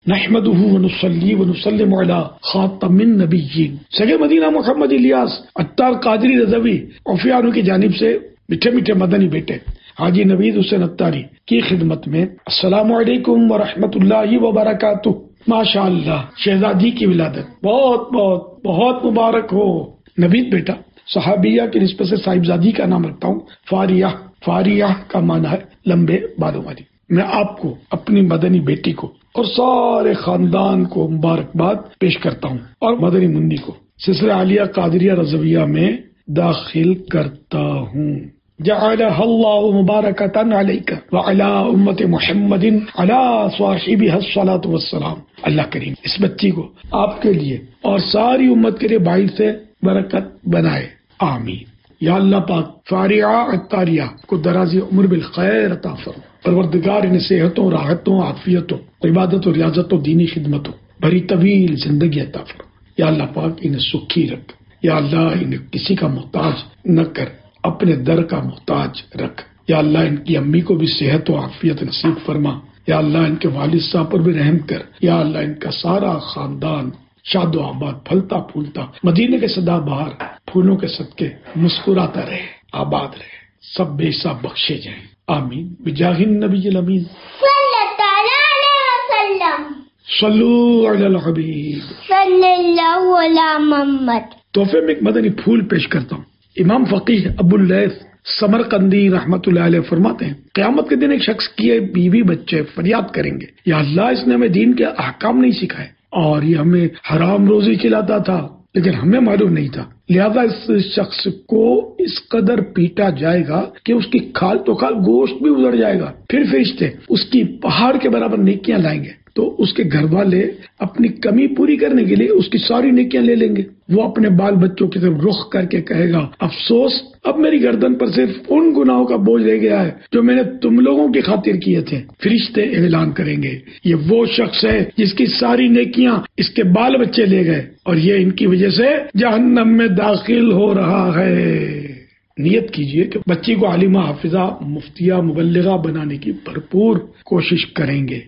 نحمده ونصلي ونسلم على خاتم النبیین۔ سگے مدینہ محمد الیاس عطار قادری رضوی عفیانو کی جانب سے میٹھے میٹھے مدنی بیٹے حاجی نوید حسین عطاری کی خدمت میں السلام علیکم ورحمۃ اللہ وبرکاتہ۔ ماشاء اللہ، شہزادی کی ولادت بہت بہت بہت مبارک ہو۔ نوید بیٹا صحابیہ کی نسبت سے صاحبزادی کا نام رکھتا ہوں فاریہ۔ فاریہ کا معنی ہے لمبے بالوں والی۔ میں آپ کو، اپنی مدنی بیٹی کو اور سارے خاندان کو مبارکباد پیش کرتا ہوں اور مدنی منی کو سلسلہ عالیہ قادریہ رضویہ میں داخل کرتا ہوں۔ جعلها اللہ مبارکۃ علیک وعلی امت محمد علی صاحبها الصلاۃ والسلام۔ اللہ کریم اس بچی کو آپ کے لیے اور ساری امت کے لیے باعث سے برکت بنائے، آمین۔ یا اللہ پاک فاریہ عطاریہ کو درازی عمر بالخیر عطا فرما۔ پروردگار انہیں صحتوں، راحتوں، عافیتوں، عبادت و ریاضت و دینی خدمتوں بھری طویل زندگی عطا فرما۔ یا اللہ پاک انہیں سکھی رکھ، یا اللہ انہیں کسی کا محتاج نہ کر، اپنے در کا محتاج رکھ۔ یا اللہ ان کی امی کو بھی صحت و عافیت نصیب فرما۔ یا اللہ ان کے والد صاحب پر بھی رحم کر۔ یا اللہ ان کا سارا خاندان شاد و آباد، پھلتا پھولتا، مدینے کے سدا بہار پھولوں کے صدقے مسکراتا رہے، آباد رہے، سب بے حساب بخشے جائیں، آمین بجاہ النبی الامین صلی اللہ علیہ وسلم۔ صلو علی الحبیب صلی اللہ علی محمد۔ تحفے میں ایک مدنی پھول پیش کرتا ہوں۔ امام فقیہ ابو اللیث سمرقندی رحمت اللہ علیہ فرماتے ہیں قیامت کے دن ایک شخص کی بیوی بچے فریاد کریں گے، یا اللہ اس نے ہمیں دین کے احکام نہیں سکھائے اور یہ ہمیں حرام روزی کھلاتا تھا لیکن ہمیں معلوم نہیں تھا، لہذا اس شخص کو اس قدر پیٹا جائے گا کہ اس کی کھال تو کھال گوشت بھی اجڑ جائے گا۔ پھر فرشتے اس کی پہاڑ کے برابر نیکیاں لائیں گے تو اس کے گھر والے اپنی کمی پوری کرنے کے لیے اس کی ساری نیکیاں لے لیں گے۔ وہ اپنے بال بچوں کی طرف رخ کر کے کہے گا افسوس، اب میری گردن پر صرف ان گناہوں کا بوجھ رہ گیا ہے جو میں نے تم لوگوں کی خاطر کیے تھے۔ فرشتے اعلان کریں گے یہ وہ شخص ہے جس کی ساری نیکیاں اس کے بال بچے لے گئے اور یہ ان کی وجہ سے جہنم میں داخل ہو رہا ہے۔ نیت کیجئے کہ بچی کو عالمہ، حافظہ، مفتیہ، مبلغہ بنانے کی بھرپور کوشش کریں گے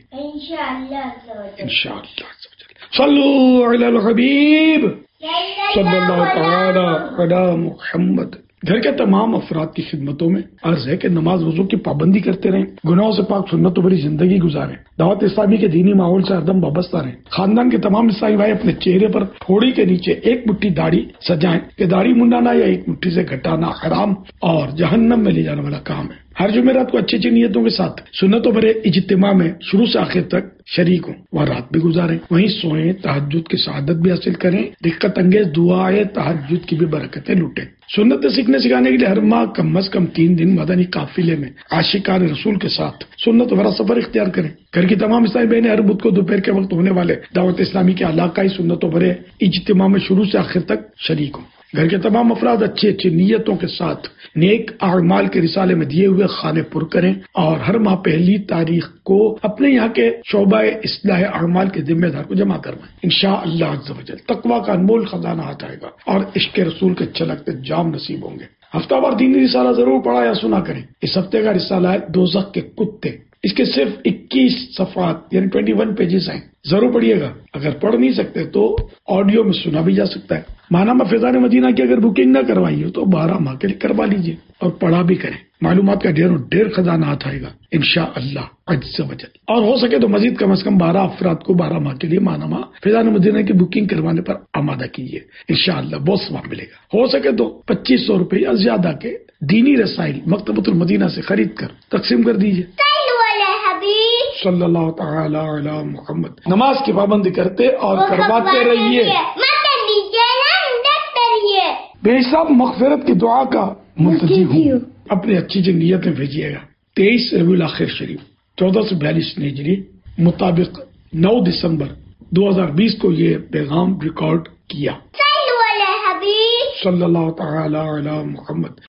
انشاءاللہ۔ صلو علی الحبیب صلی اللہ تعالی علی محمد۔ گھر کے تمام افراد کی خدمتوں میں عرض ہے کہ نماز وضو کی پابندی کرتے رہیں، گناہوں سے پاک سنتوں بھری زندگی گزاریں، دعوت اسلامی کے دینی ماحول سے ہردم وابستہ رہیں۔ خاندان کے تمام اسلامی بھائی اپنے چہرے پر تھوڑی کے نیچے ایک مٹھی داڑھی سجائیں کہ داڑھی منڈانا یا ایک مٹھی سے گھٹانا حرام اور جہنم میں لے جانے والا کام ہے۔ ہر جمعرات کو اچھی اچھی نیتوں کے ساتھ سنتوں بھرے اجتماع میں شروع سے آخر تک شریک ہوں، وہاں رات بھی گزاریں، وہیں سوئیں، تہجد کی سعادت بھی حاصل کریں، دقت انگیز دعائیں تہجد کی بھی برکتیں لوٹیں۔ سنت سیکھنے سکھانے کے لیے ہر ماہ کم از کم 3 دن مدنی قافلے میں عاشقان رسول کے ساتھ سنت بھرا سفر اختیار کریں۔ گھر کی تمام اسلامی بہنیں ہر بدھ کو دوپہر کے وقت ہونے والے دعوت اسلامی کے علاقائی سنتوں بھرے اجتماع میں شروع سے آخر تک شریک ہوں۔ گھر کے تمام افراد اچھی اچھی نیتوں کے ساتھ نیک اعمال کے رسالے میں دیے ہوئے خانے پر کریں اور ہر ماہ پہلی تاریخ کو اپنے یہاں کے شعبہ اصلاح اعمال کے ذمہ دار کو جمع کروائیں۔ انشاءاللہ عز و جل تقویٰ کا انمول خزانہ آ جائے گا اور عشق رسول کے چھلکتے جام نصیب ہوں گے۔ ہفتہ وار دینی رسالہ ضرور پڑھا یا سنا کریں۔ اس ہفتے کا رسالہ ہے دوزخ کے کتے۔ اس کے صرف 21 صفحات یعنی 21 پیجز ہیں، ضرور پڑھیے گا۔ اگر پڑھ نہیں سکتے تو آڈیو میں سنا بھی جا سکتا ہے۔ ماہنامہ فیضان مدینہ کی اگر بکنگ نہ کروائی ہو تو 12 ماہ کے لیے کروا لیجیے اور پڑھا بھی کریں۔ معلومات کا ڈھیر خزانہ آتا ہے گا انشاءاللہ عز و جل۔ اور ہو سکے تو مزید کم از کم 12 افراد کو 12 ماہ کے لیے ماہنامہ فیضان مدینہ کی بکنگ کروانے پر آمادہ کیجیے، انشاءاللہ بہت ثواب ملے گا۔ ہو سکے تو 2500 روپے یا زیادہ کے دینی رسائل مکتبۃ المدینہ سے خرید کر تقسیم کر دیجیے۔ صلی اللہ تعالی علی محمد۔ نماز کی پابندی کرتے اور کرواتے رہیے، بے حساب مغفرت کی دعا کا منتظر ہوں۔ اپنی اچھی اچھی نیتیں بھیجیے گا۔ 23 ربیع الاخر شریف 1442 ہجری مطابق 9 دسمبر 2020 کو یہ پیغام ریکارڈ کیا۔ صلی اللہ تعالی علی محمد۔